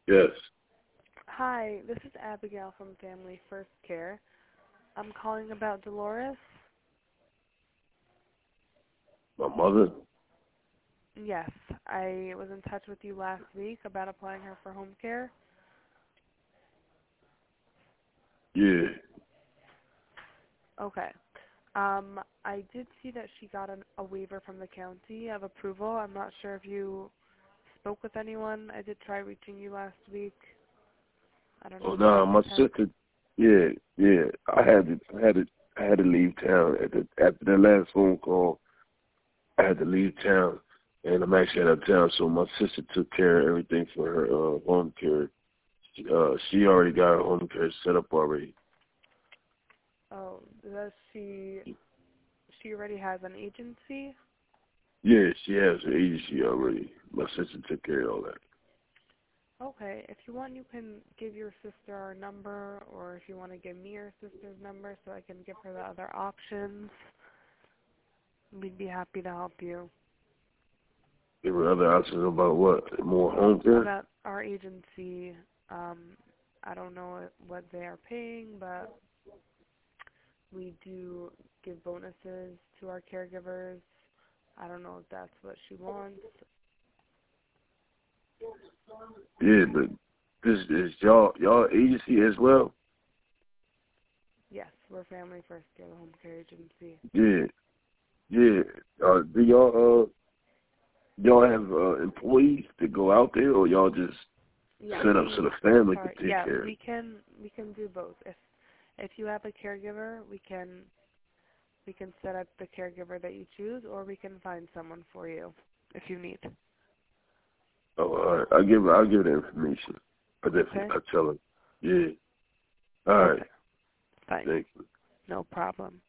Yes. Hi, this is Abigail from Family First Care. I'm calling about Dolores. My mother? Yes, I was in touch with you last week about applying her for home care. Yeah. Okay. I did see that she got a waiver from the county of approval. I'm not sure if you spoke with anyone. I did try reaching you last week. I don't know Oh if you no, got the my text. sister. Yeah. I had to leave town after that last phone call. I had to leave town, and I'm actually out of town. So my sister took care of everything for her home care. She already got her home care set up already. Oh, does she already has an agency? Yeah, she has her agency already. My sister took care of all that. Okay, if you want, you can give your sister our number, or if you want to give me your sister's number so I can give her the other options, we'd be happy to help you. There were other options about what? More home care? About our agency, I don't know what they are paying, but we do give bonuses to our caregivers. I don't know if that's what she wants. Yeah, but this is y'all agency as well? Yes, we're Family First Care, the home care agency. Yeah. Yeah. Do y'all have employees that go out there, or y'all just Yeah, set up so the family can take yeah, care of it? we can do both. If you have a caregiver, we can set up the caregiver that you choose, or we can find someone for you if you need. Oh, all right. I'll give her the information. Okay. I'll tell her. Yeah. All right. Okay. Fine. Thank you. No problem.